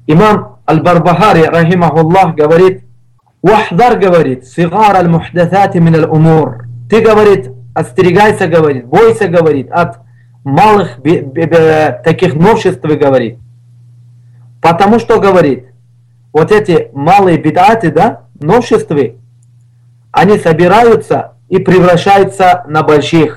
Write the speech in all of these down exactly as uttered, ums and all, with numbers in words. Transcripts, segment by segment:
Имам Аль-Барбахари, рахимахуллах, говорит: «Вахдар, говорит, сигар аль-мухдасати мин аль-умур». Ты, говорит, остерегайся, говорит, бойся, говорит, от малых таких новшеств, говорит. Потому что, говорит, вот эти малые бидаты, да, новшества, они собираются и превращаются на больших.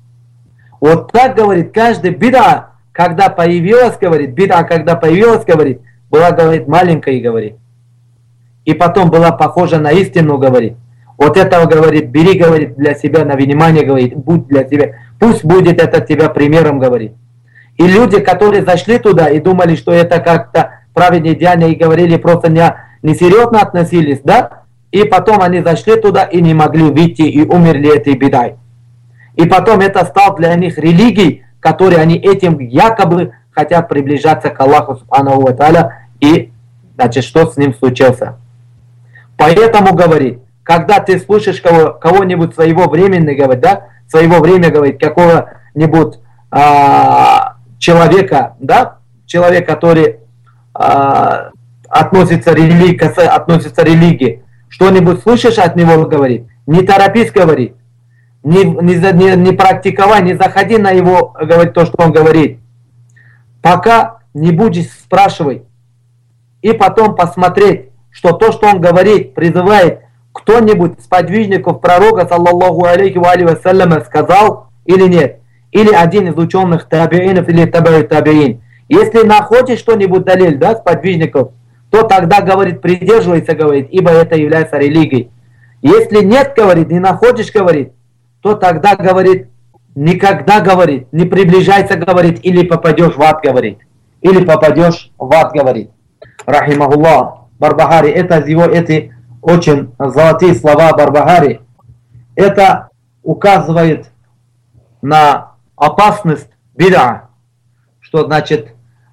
Вот так, говорит, каждая бида, когда появилась, говорит, бида, когда появилась, говорит, была, говорит, маленькой, говорит. И потом была похожа на истину, говорит. Вот этого, говорит, бери, говорит, для себя на внимание, говорит, будь для тебя, пусть будет это тебя примером, говорит. И люди, которые зашли туда и думали, что это как-то праведные деяния, и говорили, просто не, несерьезно относились, да? И потом они зашли туда и не могли выйти, и умерли этой бедой. И потом это стало для них религией, которой они этим якобы хотят приближаться к Аллаху Субханаху ва Тааля, и, значит, что с ним случилось. Поэтому, говорит, когда ты слышишь кого, кого-нибудь своего времени, говорит, да, своего времени, говорит, какого-нибудь а, человека, да, человек, который а, относится, религии, относится к религии, что-нибудь слышишь от него, говорит, не торопись, говорит, не, не, не, не практиковай, не заходи на его, говорит, то, что он говорит, пока не будешь спрашивать, и потом посмотреть, что то, что он говорит, призывает кто-нибудь из подвижников пророка, саллаллаху алейхи ва алейхи вассаляма, сказал или нет, или один из ученых табиинов или табиин табиин. Если находишь что-нибудь далиль, да, с подвижников, то тогда, говорит, придерживайся, говорит, ибо это является религией. Если нет, говорит, не находишь, говорит, то тогда, говорит, никогда, говорит, не приближайся, говорит, или попадешь в ад, говорит. Или попадешь в ад, говорит. Рахимахуллах, Барбахари, это его эти очень золотые слова Барбахари. Это указывает на опасность бида. Что значит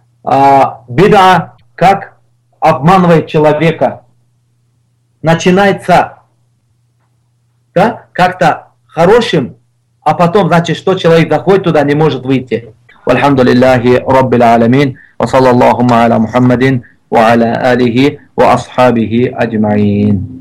бида, как обманывает человека. Начинается, да, как-то хорошим, а потом, значит, что человек заходит туда, не может выйти. Вальхамдулиллахи Раббил Аламин, ва саллаллаху аля Мухаммадин, ва аля алихи, ва асхабихи аджмаин.